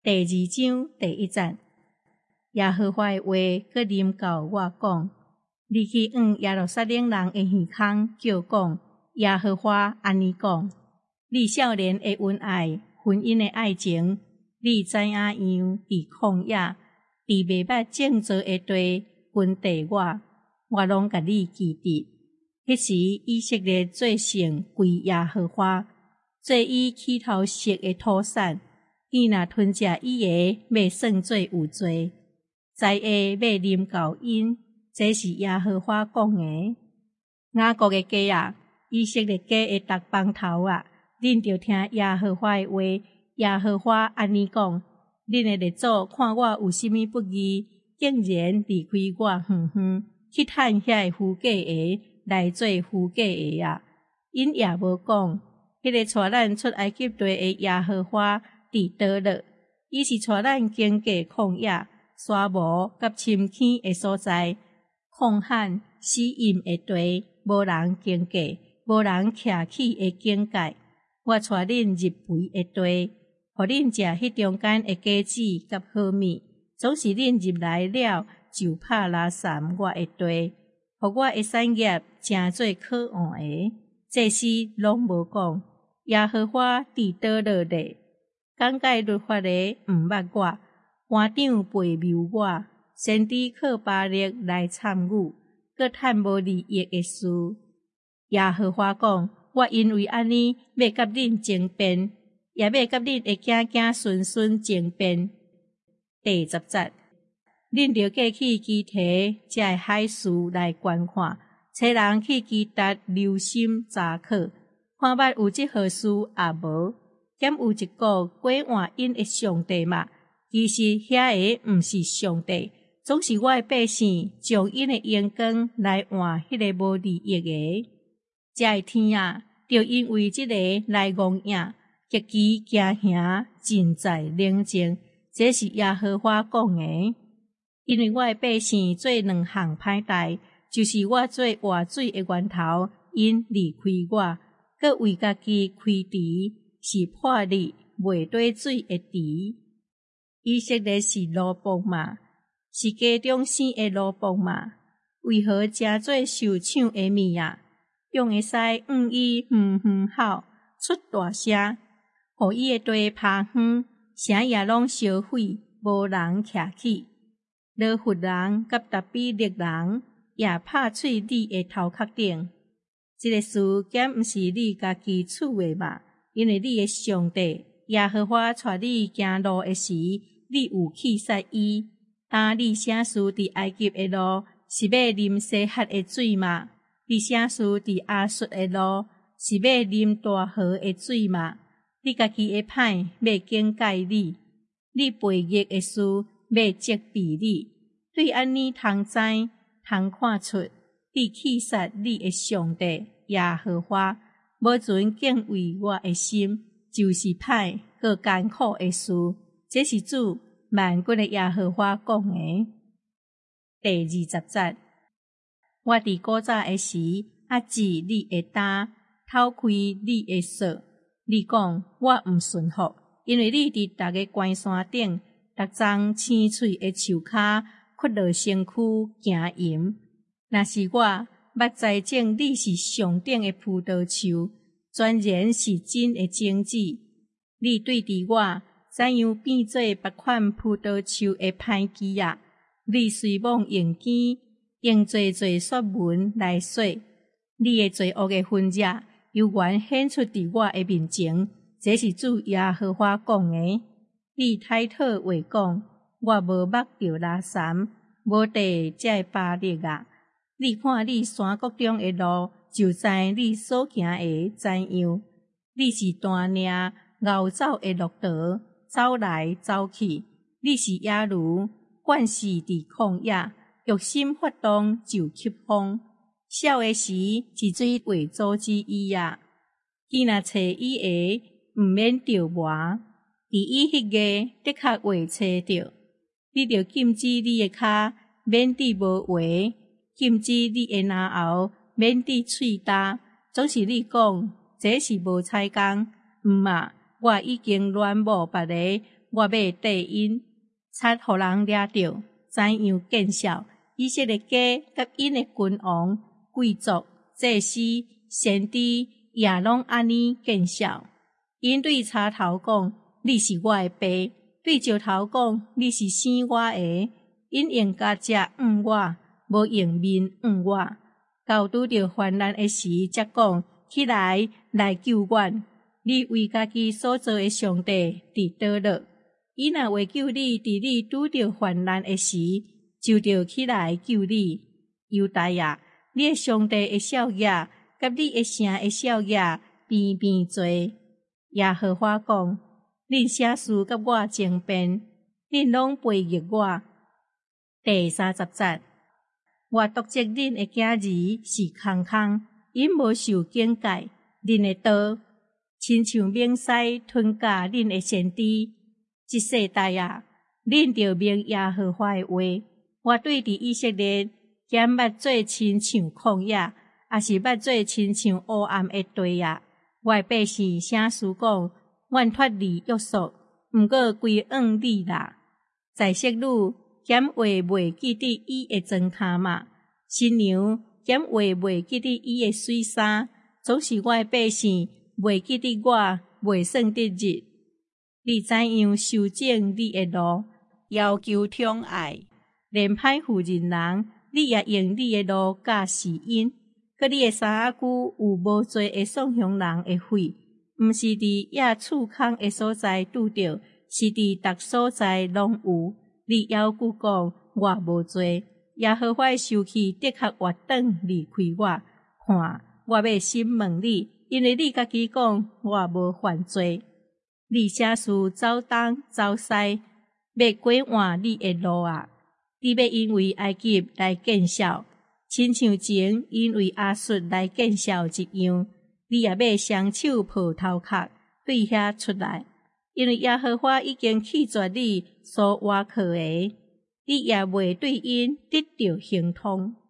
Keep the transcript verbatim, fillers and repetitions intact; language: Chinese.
第二章第一节，耶和华的话搁临到我讲，你去往耶路撒冷人的耳孔叫讲，耶和华安尼讲：你少年的恩爱，婚姻的爱情，你知影样？伫旷野，伫未捌建造的地，分地我，我拢甲你记得。迄时以色列做成归耶和华，做伊起头食的土产。伊若吞食伊个，要算做有罪，灾厄要临到因，这是耶和华讲的。雅各的家啊，以色列家的逐帮头啊，恁着听耶和华的话。耶和华安尼讲：恁的列祖看我有甚物不义，竟然离开我远远，去趁遐个夫嫁的来做夫嫁的啊！因也无讲，迄个带咱出埃及地的耶和华伫倒落，伊是带咱经过旷野、沙漠甲深坑的所在，旷旱死蔭的地，无人经过，无人徛起的境界。我带恁入肥的地，互恁食迄中间的果子甲好米，总是恁入来了就拍拉散我的地，互我的产业诚做可望的。这事拢无讲，耶和华伫倒落咧。讲解律法的毋捌我，官长背谬我，先知靠巴力来参与，搁趁无利益的事。耶和华讲：我因为安尼，要甲恁争辩，也要甲恁的囝囝孙孙争辩。第十节，恁着过去基提这的海事来观看，找人去基达留心查考，看捌有即号事也无。兼有一个过换因的上帝嘛？其实遐个毋是上帝，总是我的百姓将因的眼光来换迄个无利益的。这个天啊，就因为即个来误影，极其惊吓，尽在冷静。这是耶和华讲的。因为我的百姓做两项歹代，就是我做活水的源头，因离开我，搁为家己开池。是破裂未对水的池。以色列是罗卜嘛？是家中生的罗卜嘛？为何诚做受抢的物啊？用会使往伊远远吼，出大声，互伊的地趴远，城也拢烧毁，无人徛起。罗弗人甲达比勒人也拍碎你的头壳顶。这个事敢毋是你家己厝的嘛？因为你的上帝耶和华带你行路的时，你有去杀伊。当你啥事伫埃及的路，是要啉西哈的水嘛？你啥事伫亚述的路，是要啉大河的水嘛？你家己的歹要警戒你，你背逆的事要责备你。对安尼通知，通看出，你去杀你的上帝耶和华。无存敬畏我的心，就是歹搁艰苦的事。这是主万军的耶和华讲的。第二十节，我伫古早的时，压制你的胆，偷开你的锁。你讲我毋顺服，因为你伫逐个关山顶，逐丛青翠的树骹，屈落身躯行淫。若是我。捌栽种你是上等的葡萄树，全然是真的种子。你对伫我怎样变做别款葡萄树的歹枝啊？你随妄用枝，用侪侪说文来说，你的罪恶的分野，由原显出伫我的面前。这是主耶和华讲的。你抬讨话讲，我无目着拉山，无地这巴力啊！你看你山谷中的路，就知你所行的怎样。你是单领熬走的骆驼，走来走去。你是野驴，惯是伫旷野，欲心发动就吸风。少的时，一水为阻止伊啊。伊若找伊个，毋免着磨。伫伊迄个，的确会找着。你着禁止你的骹，免得无话。禁止你的牙后，免伫喙焦，总是你讲，这是无彩工。毋嘛，我已经恋慕别个， 我要地因，贼互人掠着，怎样见效？以色列家甲因的君王、贵族、祭司、先知也拢安尼见效。因对柴头讲：你是我的爸；对石头讲：你是生我的。因用家只呒我，无用面呒我。到拄着患难的时，则讲起来来救阮。你为家己所做的上帝伫倒落？伊若为救你，伫你拄着患难的时，就着起来救你。犹大啊，你的上帝的少爷，甲你的城的少爷边边做。耶和华讲：恁啥事甲我争辩？恁拢背逆我。第三十节，我督责恁的囝儿是空空，因无受警戒。恁的刀亲像猛狮吞夹恁的先知。即世代啊，恁着明耶和华的话。我对伫以色列，减捌做亲像旷野，也是捌做亲像黑暗的地啊。我的百姓啥事讲，阮脱离约束，毋过规往你啦。在色女减话袂记得伊的装骹嘛，新娘减话袂记得伊的水衫，总是我的百姓袂记得我，袂算得日。你怎样修正你的路，要求宠爱，连歹负人人，你也用你的路教示因。佮你的衫仔具有无做会送向人的血，毋是伫野厝空的所在拄着，是伫逐所在拢有。你要求讲我无做，耶和华的生气的确活转离开我。看，我要审问你，因为你家己讲我无犯罪。你啥事走东走西，要拐换你的路啊！你要因为埃及来见笑，亲像前因为亚述来见笑一样。你也要双手抱头壳，对遐出来，因为耶和华已经弃绝你所倚靠的，你也袂对因得到形通。